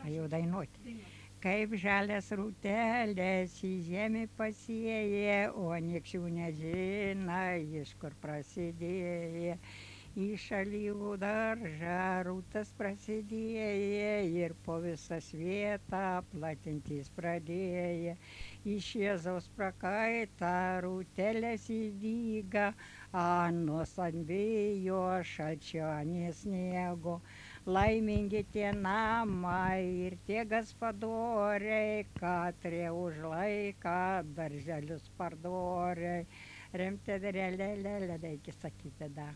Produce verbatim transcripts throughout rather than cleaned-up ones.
A jau dainuoti. Kaip žalias rūtelės į žemę pasėję, o nieks jų nežino, iš kur prasidėjo. Iš alyvų daržą rūtas prasidėjo ir po visą svietą platintis pradėjo. Iš Jėzaus prakaitą rūtelės įdyga, anos ant vėjo šalčio anie sniego. Laimingi tie namai ir tie gaspadoriai, katrie už laiką darželius pardoriai. Remtedrelelele, reikia sakyti, da.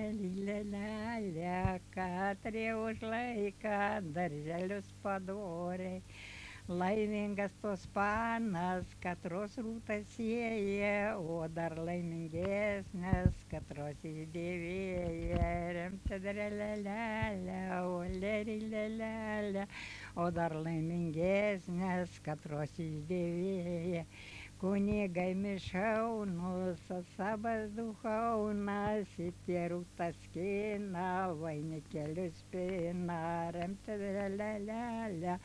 Olelilelele, katrie už laiką darželius padoriai. Laimingas tos panas, katros rūtas sieja, o dar laimingesnės, katros išdėvėja. Remtedrelelele, olerilelele, o dar laimingesnės, katros išdėvėja. Kunigai mišaunus, sabas duchaunas, į tie rūtas skina, vainikėlius pina. Remtedrelelele,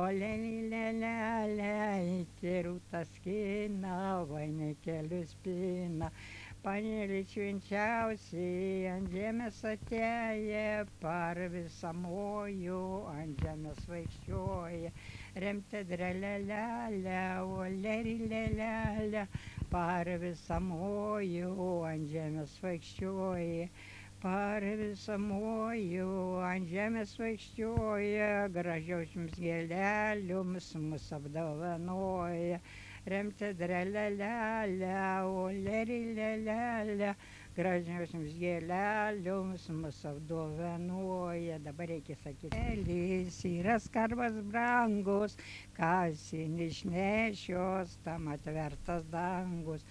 olelilelele, į tie rūtas skina, vainikėlius pina. Panėlė švenčiausiai ant žemės atėję, par visą mojų ant žemės vaikščioja. Remtedrelelele, olerilelele, par visą mojų ant žemės vaikščioja. Par visą mojų ant žemės vaikščioja, gražiausioms gėlelėms mus apdovanoja. Remtedrelelele, olerilelele, gražiausioms gėlelėms mus apdovanoja. Dabar reikia sakyti. Elis yra skarbas brangus, kas jį išnešios, tam atvertas dangus.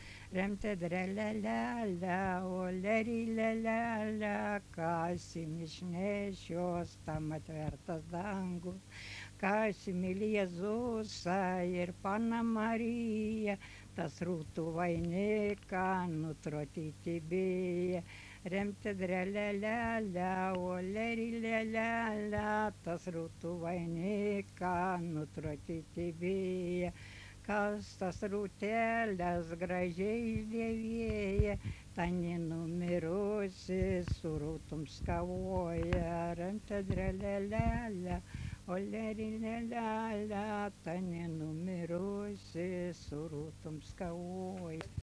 Remtedrelelele, olerilelele, kas jį išnešios, tam atvertas dangus. Kas myli Jėzusą ir Panną Mariją, tas rūtų vainiką nutrotyti bijo. Remtedrelelele, olerilelele, tas rūtų vainiką nutrotyti bijo. Kas tas rūteles gražiai išdėvėja, ta nenumirusi su rūtum skavoja. Remtedrelelele, olerilelele, ta nenumirusi su rūtum skavoja.